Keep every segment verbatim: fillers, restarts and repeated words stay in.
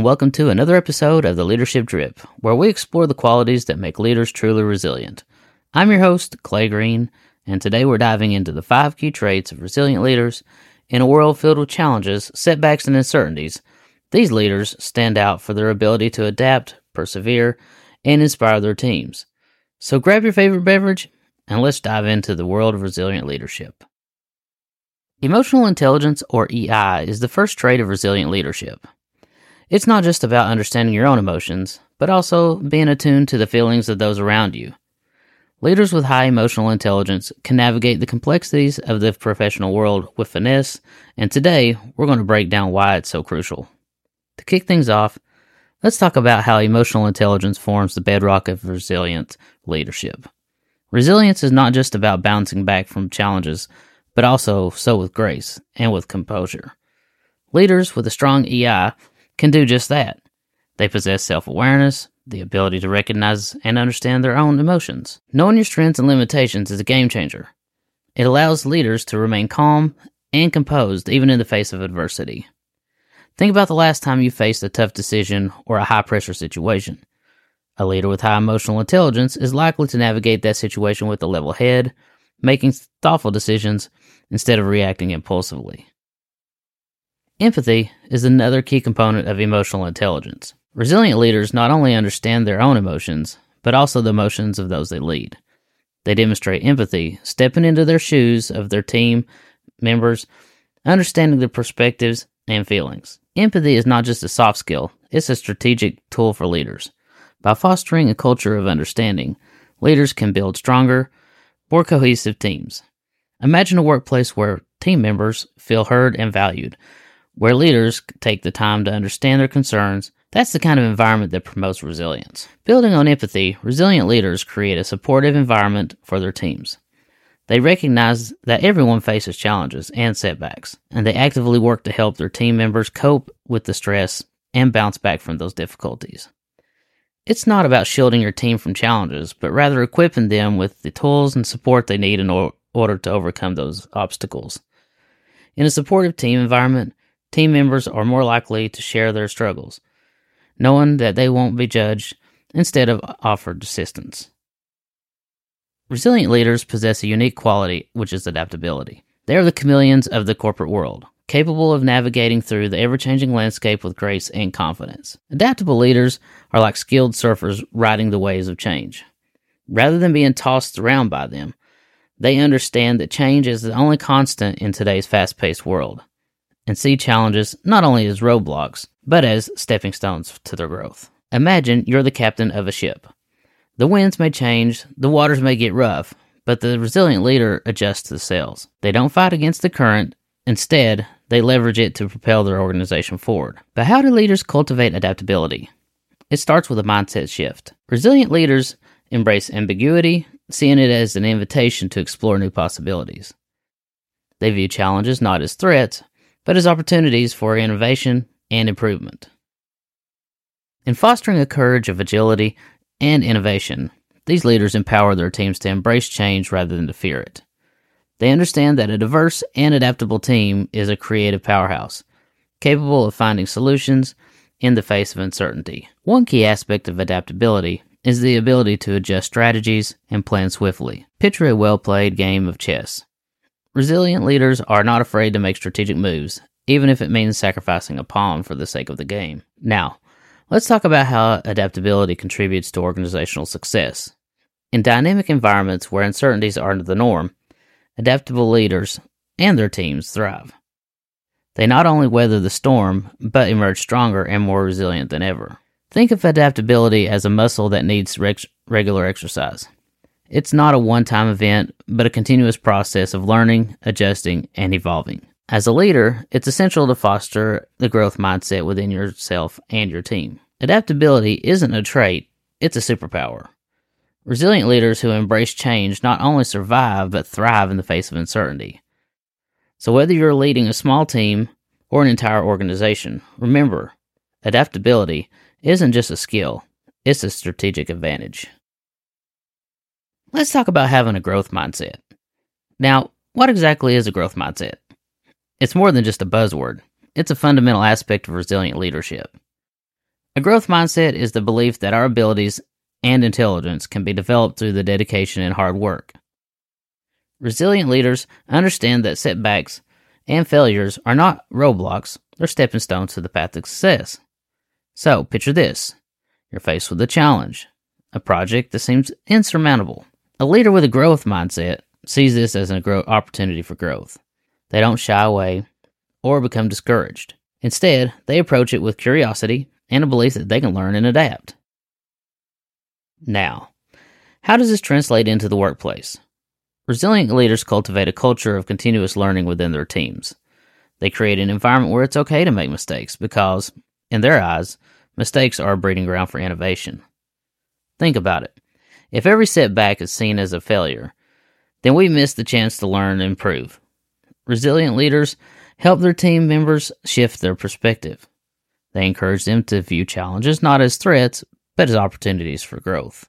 welcome to another episode of the Leadership Drip, where we explore the qualities that make leaders truly resilient. I'm your host, Clay Green, and today we're diving into the five key traits of resilient leaders. In a world filled with challenges, setbacks, and uncertainties, these leaders stand out for their ability to adapt, persevere, and inspire their teams. So grab your favorite beverage, and let's dive into the world of resilient leadership. Emotional intelligence, or E I, is the first trait of resilient leadership. It's not just about understanding your own emotions, but also being attuned to the feelings of those around you. Leaders with high emotional intelligence can navigate the complexities of the professional world with finesse, and today we're going to break down why it's so crucial. To kick things off, let's talk about how emotional intelligence forms the bedrock of resilient leadership. Resilience is not just about bouncing back from challenges, but also so with grace and with composure. Leaders with a strong E I can do just that. They possess self-awareness, the ability to recognize and understand their own emotions. Knowing your strengths and limitations is a game changer. It allows leaders to remain calm and composed even in the face of adversity. Think about the last time you faced a tough decision or a high-pressure situation. A leader with high emotional intelligence is likely to navigate that situation with a level head, making thoughtful decisions instead of reacting impulsively. Empathy is another key component of emotional intelligence. Resilient leaders not only understand their own emotions, but also the emotions of those they lead. They demonstrate empathy, stepping into their shoes of their team members, understanding their perspectives and feelings. Empathy is not just a soft skill, it's a strategic tool for leaders. By fostering a culture of understanding, leaders can build stronger, more cohesive teams. Imagine a workplace where team members feel heard and valued, where leaders take the time to understand their concerns. That's the kind of environment that promotes resilience. Building on empathy, resilient leaders create a supportive environment for their teams. They recognize that everyone faces challenges and setbacks, and they actively work to help their team members cope with the stress and bounce back from those difficulties. It's not about shielding your team from challenges, but rather equipping them with the tools and support they need in or- order to overcome those obstacles. In a supportive team environment, team members are more likely to share their struggles, knowing that they won't be judged instead of offered assistance. Resilient leaders possess a unique quality, which is adaptability. They are the chameleons of the corporate world, capable of navigating through the ever-changing landscape with grace and confidence. Adaptable leaders are like skilled surfers riding the waves of change. Rather than being tossed around by them, they understand that change is the only constant in today's fast-paced world, and see challenges not only as roadblocks, but as stepping stones to their growth. Imagine you're the captain of a ship. The winds may change, the waters may get rough, but the resilient leader adjusts the sails. They don't fight against the current. Instead, they leverage it to propel their organization forward. But how do leaders cultivate adaptability? It starts with a mindset shift. Resilient leaders embrace ambiguity, seeing it as an invitation to explore new possibilities. They view challenges not as threats, but as opportunities for innovation and improvement. In fostering a courage of agility and innovation, these leaders empower their teams to embrace change rather than to fear it. They understand that a diverse and adaptable team is a creative powerhouse, capable of finding solutions in the face of uncertainty. One key aspect of adaptability is the ability to adjust strategies and plan swiftly. Picture a well-played game of chess. Resilient leaders are not afraid to make strategic moves, even if it means sacrificing a pawn for the sake of the game. Now, let's talk about how adaptability contributes to organizational success. In dynamic environments where uncertainties are the norm, adaptable leaders and their teams thrive. They not only weather the storm, but emerge stronger and more resilient than ever. Think of adaptability as a muscle that needs reg- regular exercise. It's not a one-time event, but a continuous process of learning, adjusting, and evolving. As a leader, it's essential to foster the growth mindset within yourself and your team. Adaptability isn't a trait, it's a superpower. Resilient leaders who embrace change not only survive, but thrive in the face of uncertainty. So whether you're leading a small team or an entire organization, remember, adaptability isn't just a skill, it's a strategic advantage. Let's talk about having a growth mindset. Now, what exactly is a growth mindset? It's more than just a buzzword. It's a fundamental aspect of resilient leadership. A growth mindset is the belief that our abilities and intelligence can be developed through the dedication and hard work. Resilient leaders understand that setbacks and failures are not roadblocks, they're stepping stones to the path to success. So, picture this. You're faced with a challenge, a project that seems insurmountable. A leader with a growth mindset sees this as an opportunity for growth. They don't shy away or become discouraged. Instead, they approach it with curiosity and a belief that they can learn and adapt. Now, how does this translate into the workplace? Resilient leaders cultivate a culture of continuous learning within their teams. They create an environment where it's okay to make mistakes because, in their eyes, mistakes are a breeding ground for innovation. Think about it. If every setback is seen as a failure, then we miss the chance to learn and improve. Resilient leaders help their team members shift their perspective. They encourage them to view challenges not as threats, but as opportunities for growth.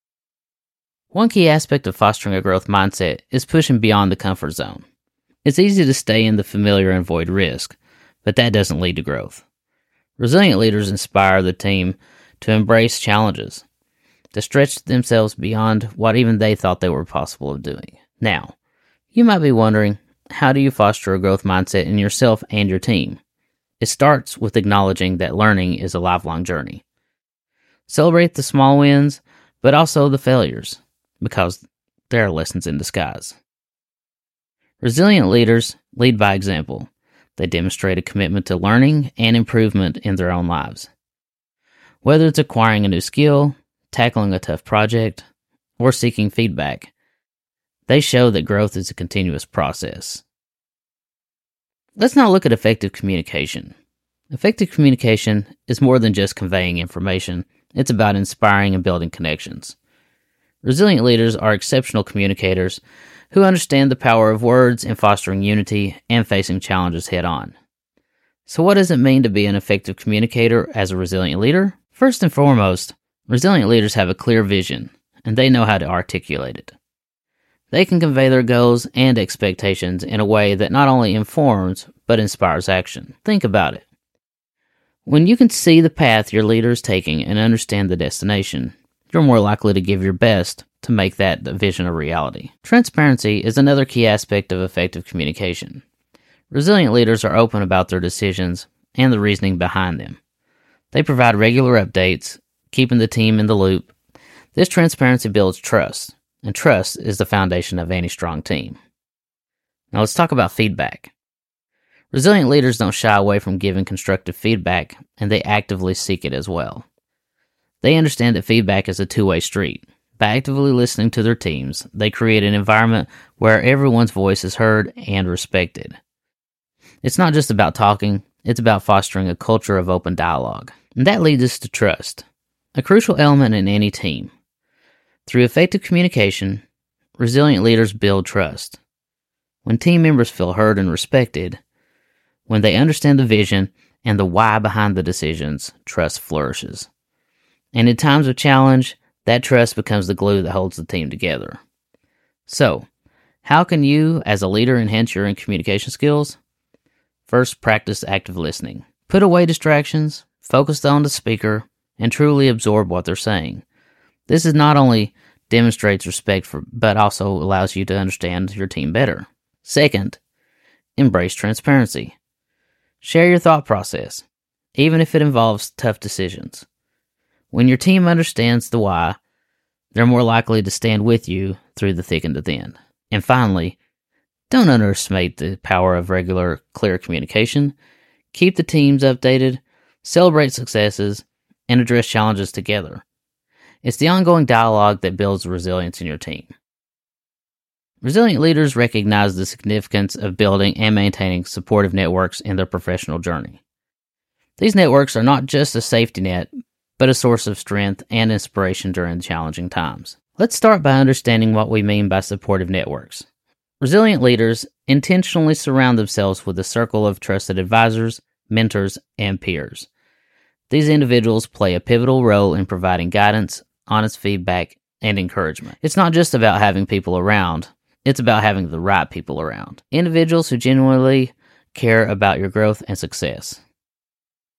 One key aspect of fostering a growth mindset is pushing beyond the comfort zone. It's easy to stay in the familiar and avoid risk, but that doesn't lead to growth. Resilient leaders inspire the team to embrace challenges, to stretch themselves beyond what even they thought they were possible of doing. Now, you might be wondering, how do you foster a growth mindset in yourself and your team? It starts with acknowledging that learning is a lifelong journey. Celebrate the small wins, but also the failures, because they are lessons in disguise. Resilient leaders lead by example. They demonstrate a commitment to learning and improvement in their own lives. Whether it's acquiring a new skill, tackling a tough project, or seeking feedback, they show that growth is a continuous process. Let's now look at effective communication. Effective communication is more than just conveying information. It's about inspiring and building connections. Resilient leaders are exceptional communicators who understand the power of words in fostering unity and facing challenges head-on. So what does it mean to be an effective communicator as a resilient leader? First and foremost, resilient leaders have a clear vision, and they know how to articulate it. They can convey their goals and expectations in a way that not only informs, but inspires action. Think about it. When you can see the path your leader is taking and understand the destination, you're more likely to give your best to make that vision a reality. Transparency is another key aspect of effective communication. Resilient leaders are open about their decisions and the reasoning behind them. They provide regular updates, keeping the team in the loop. This transparency builds trust, and trust is the foundation of any strong team. Now let's talk about feedback. Resilient leaders don't shy away from giving constructive feedback, and they actively seek it as well. They understand that feedback is a two-way street. By actively listening to their teams, they create an environment where everyone's voice is heard and respected. It's not just about talking, it's about fostering a culture of open dialogue. And that leads us to trust, a crucial element in any team. Through effective communication, resilient leaders build trust. When team members feel heard and respected, when they understand the vision and the why behind the decisions, trust flourishes. And in times of challenge, that trust becomes the glue that holds the team together. So, how can you, as a leader, enhance your communication skills? First, practice active listening. Put away distractions, focus on the speaker, and truly absorb what they're saying. This is not only demonstrates respect for, but also allows you to understand your team better. Second, embrace transparency. Share your thought process, even if it involves tough decisions. When your team understands the why, they're more likely to stand with you through the thick and the thin. And finally, don't underestimate the power of regular, clear communication. Keep the teams updated, celebrate successes, and address challenges together. It's the ongoing dialogue that builds resilience in your team. Resilient leaders recognize the significance of building and maintaining supportive networks in their professional journey. These networks are not just a safety net, but a source of strength and inspiration during challenging times. Let's start by understanding what we mean by supportive networks. Resilient leaders intentionally surround themselves with a circle of trusted advisors, mentors, and peers. These individuals play a pivotal role in providing guidance, honest feedback, and encouragement. It's not just about having people around, it's about having the right people around. Individuals who genuinely care about your growth and success.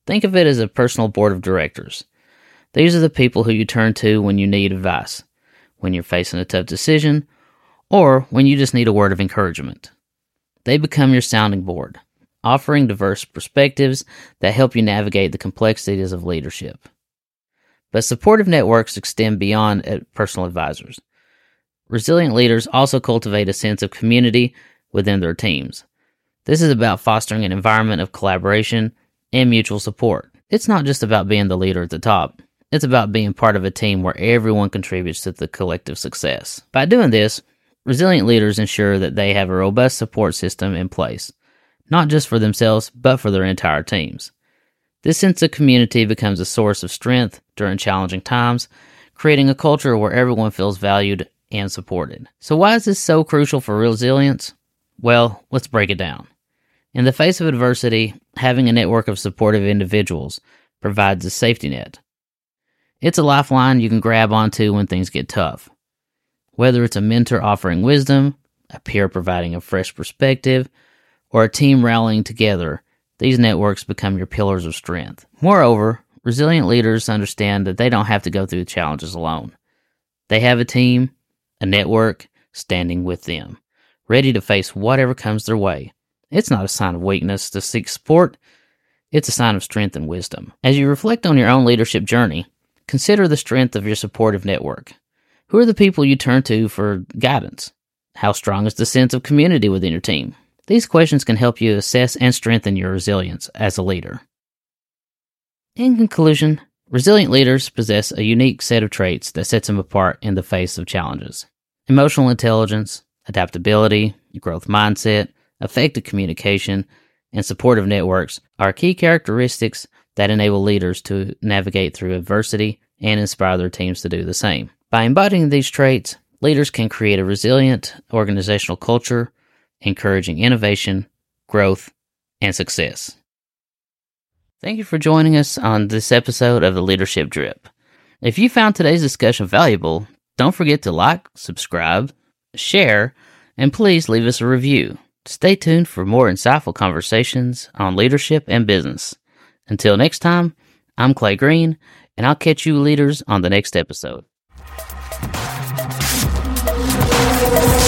Think of it as a personal board of directors. These are the people who you turn to when you need advice, when you're facing a tough decision, or when you just need a word of encouragement. They become your sounding board, offering diverse perspectives that help you navigate the complexities of leadership. But supportive networks extend beyond personal advisors. Resilient leaders also cultivate a sense of community within their teams. This is about fostering an environment of collaboration and mutual support. It's not just about being the leader at the top. It's about being part of a team where everyone contributes to the collective success. By doing this, resilient leaders ensure that they have a robust support system in place, not just for themselves, but for their entire teams. This sense of community becomes a source of strength during challenging times, creating a culture where everyone feels valued and supported. So why is this so crucial for resilience? Well, let's break it down. In the face of adversity, having a network of supportive individuals provides a safety net. It's a lifeline you can grab onto when things get tough. Whether it's a mentor offering wisdom, a peer providing a fresh perspective, or a team rallying together, these networks become your pillars of strength. Moreover, resilient leaders understand that they don't have to go through challenges alone. They have a team, a network, standing with them, ready to face whatever comes their way. It's not a sign of weakness to seek support. It's a sign of strength and wisdom. As you reflect on your own leadership journey, consider the strength of your supportive network. Who are the people you turn to for guidance? How strong is the sense of community within your team? These questions can help you assess and strengthen your resilience as a leader. In conclusion, resilient leaders possess a unique set of traits that sets them apart in the face of challenges. Emotional intelligence, adaptability, growth mindset, effective communication, and supportive networks are key characteristics that enable leaders to navigate through adversity and inspire their teams to do the same. By embodying these traits, leaders can create a resilient organizational culture, encouraging innovation, growth, and success. Thank you for joining us on this episode of the Leadership Drip. If you found today's discussion valuable, don't forget to like, subscribe, share, and please leave us a review. Stay tuned for more insightful conversations on leadership and business. Until next time, I'm Clay Green, and I'll catch you leaders on the next episode.